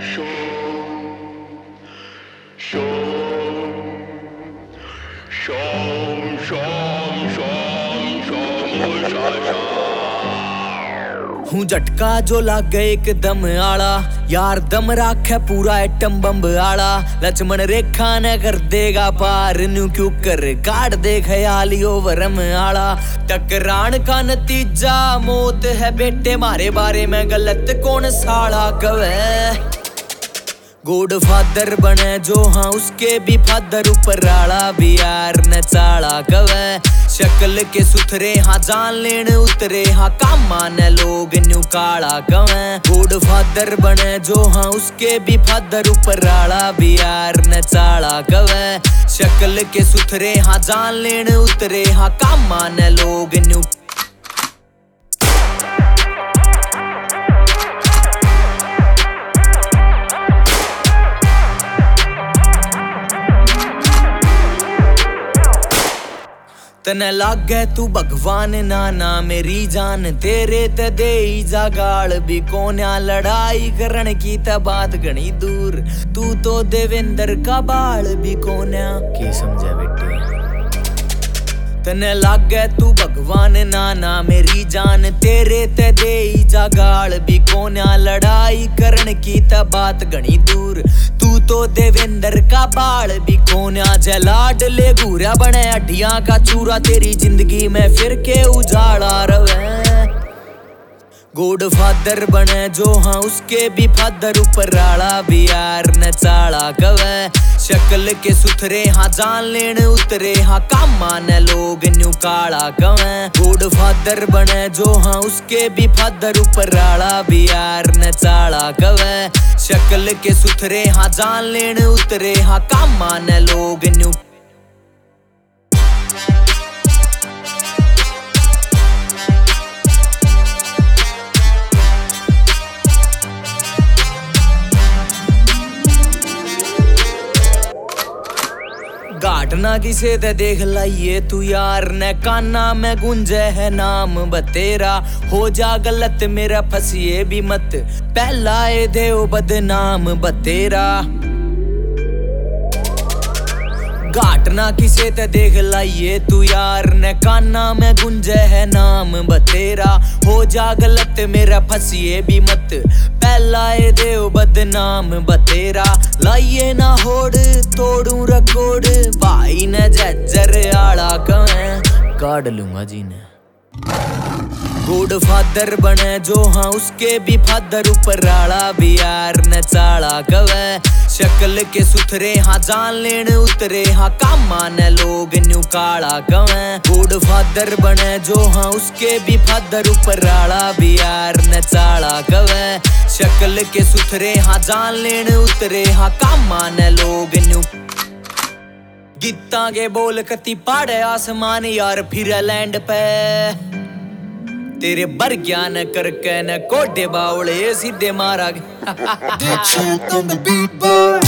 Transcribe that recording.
हूँ झटका जो लागे एकदम आला यार दम राखे पूरा एटम बम्ब आला लक्ष्मण रेखा न कर देगा पार न्यू क्यों कर काट दे ख्यालियो वरम आला टकरान का नतीजा मौत है बेटे मारे बारे में गलत कौन साला कवे गॉड फादर बने जो हाँ उसके भी फादर ऊपर आला भी यार न चाला कवे शक्ल के सुथरे हाँ जान लेन उतरे हाँ काम माने लोग न्यू काला कवे गॉड फादर बने जो हाँ उसके भी फादर ऊपर आला भी यार न चाला कवे शक्ल के सुथरे हाँ जान लेन उतरे हाँ काम माने लोग न्यू तने लागे तू भगवान नाना मेरी जान तेरे ते दे जागाल भी कोन्या लड़ाई करण की त बात घनी दूर तू तो देवेंद्र का बाल भी कोन्या की समझे बेटे तने लागे तू भगवान नाना मेरी जान तेरे ते दे जागाल भी कोन्या लड़ाई करण की त बात घनी दूर तू तो देवेंद्र का बाल भी कोन्या जलाड ले घूरा बने हड्डियां का चूरा तेरी जिंदगी में फिर के उजाड़ा रवे गॉड फादर बने जो हाँ उसके भी फादर ऊपर आला भी यार न चाला कवे शक्ल के सुथरे हाँ जान लेन उतरे हाँ काम माने लोग न्यू काला कवे गॉड फादर बने जो हाँ उसके भी फादर ऊपर आला भी यार न चाला कवे शक्ल के सुथरे हाँ जान लेन उतरे हाँ काम माने लोग न्यू घाटना किसे ते देख लाइए तू यार ने काना में गुंजे है नाम बतेरा हो जा गलत मेरा फसिए भी मत पहला ए देव बदनाम बतेरा घाटना किसे ते देख लाइए तू यार ने काना में गुंजे है नाम बतेरा हो जा गलत मेरा फसिए भी मत पहला ए देव बदनाम बतेरा लाइए ना होड़ तोड़ू रकोड़ भाई ने जज्जर आड़ा कवें काट लूंगा जी ने गॉड फादर बने जो हाँ उसके भी फादर ऊपर आला भी यार न चाला कवे शक्ल के सुथरे हाँ जान लेन उतरे हाँ काम माने लोग न्यू काला कवे गॉड फादर बने जो हाँ उसके भी फादर ऊपर आला भी यार न चाला कवे शक्ल के सुथरे हाँ जान लेन उतरे हाँ काम माने लोग न्यू गीता के बोल कती पाड़े आसमान यार फिर लैंड पे तेरे बर ज्ञान करके न कोडे बावले सीधे मारा